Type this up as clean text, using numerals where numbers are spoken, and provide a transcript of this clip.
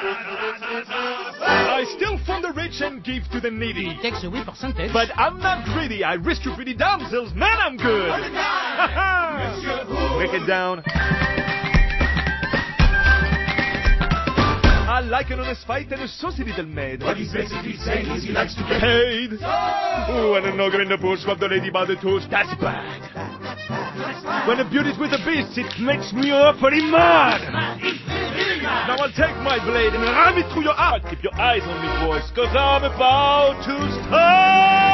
I steal from the rich and give to the needy. Takes away percentage. But I'm not greedy. I rescue pretty damsels. Man, I'm good. Break it down. I like an honest fight and a saucy little maid. What he's basically saying is he likes to get paid. Oh, and an ogre in the bush grab the lady by the toes. That's bad. When a beauty's with the beast, it makes me awfully mad. Now I'll take my blade and ram it through your heart. Keep your eyes on me, boys, 'cause I'm about to start.